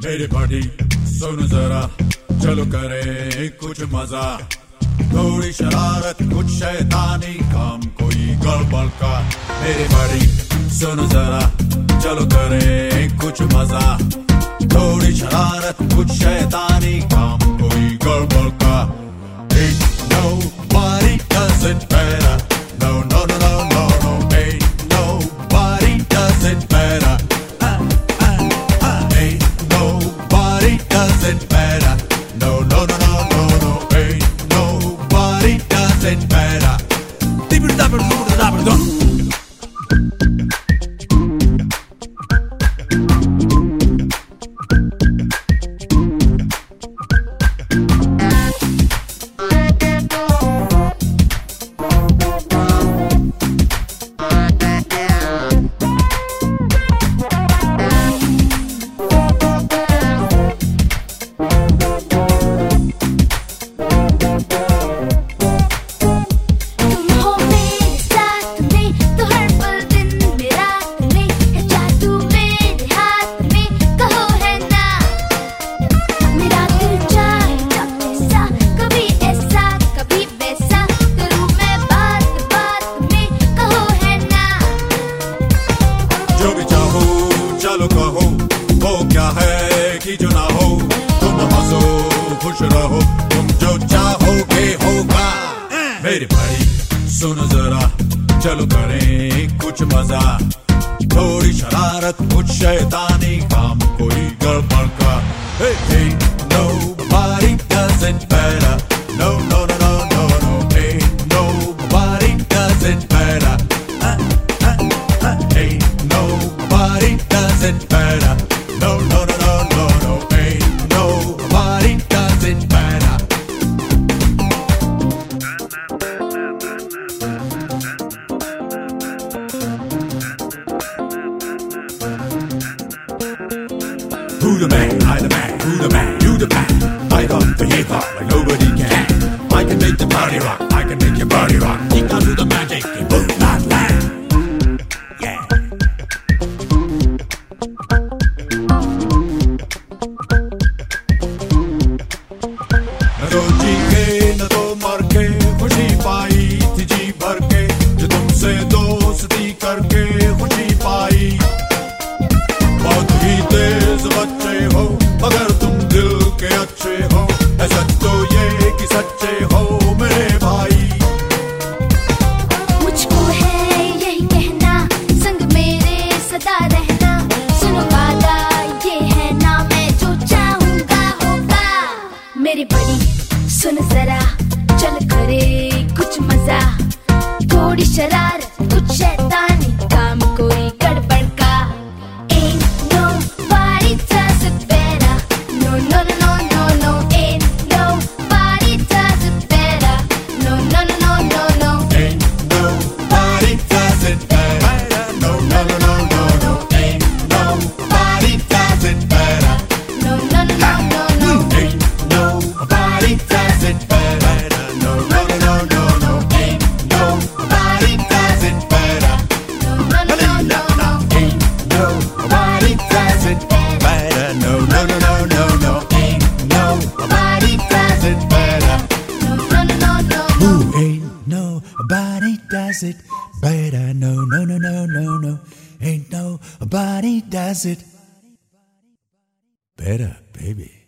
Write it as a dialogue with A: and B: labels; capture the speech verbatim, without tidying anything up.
A: मेरे बड़ी सुन जरा, चलो करे कुछ मजा, थोड़ी शरारत कुछ शैतानी काम कोई गड़बड़ का। मेरे बड़ी सुन जरा, चलो करे कुछ मजा, थोड़ी शरारत कुछ शैतानी काम कोई गड़बड़ का। Ain't nobody does it better. No, no, no, no, no, no. Ain't nobody does it better. Uh, uh, uh. Ain't nobody does it better. No, no, no, no, no, no. Ain't nobody does it better. Dibber-dabber-doo-dabber-doo. चलो कहो वो क्या है कि जो ना हो, तुम हंसो खुश रहो, तुम जो चाहोगे होगा। मेरे भाई सुनो जरा, चलो करें कुछ मजा, थोड़ी शरारत कुछ शैतानी काम कोई गड़बड़ का। Hey, ain't nobody does it better. No, no, no, no, no, no. Ain't nobody does it better. Uh, uh, uh. Ain't nobody does it better. No, no, no, no, no, no. Ain't nobody does it better. Who the man? I the man. Who the man? You the man. I got the hip hop like nobody can. I can make the body rock. I can make your body rock. You can do the magic. You will not land. Yeah. न तो जी के न तो मर के खुशी पाई थी जी भर के, जो तुमसे दोस्ती करके खुशी पाई। बहुत ही तेज बच्चे हो अगर तुम दिल के अच्छे हो, है सच तो ये कि सच्चे हो मेरे भाई।
B: मुझको है यही कहना, संग मेरे सदा रहना, सुनो वादा ये है ना, मैं जो चाहूंगा होगा। मेरी बड़ी सुन जरा, चल करे कुछ मजा, थोड़ी शरारत कुछ शैतानी काम कोई गड़बड़ का। Ain't nobody does it better. No, no, no, no, no, no. Ain't nobody does it better. No, no, no, no, no, no.
A: Ain't nobody does it better. No, no, no, no, no, no. Ain't nobody does it better.
B: No, no, no, no, no, no.
A: Ain't nobody does it better. No, no, no, no, no, no. Ain't nobody does it better.
B: No, no, no, no, no, no.
A: Ain't nobody does it better. No, no, no, no, no, no. Ain't nobody does it better.
B: No, no, no, no, no, no.
A: Ooh, ain't nobody does it better. No, no, no, no, no, no. Ain't nobody does it better, baby.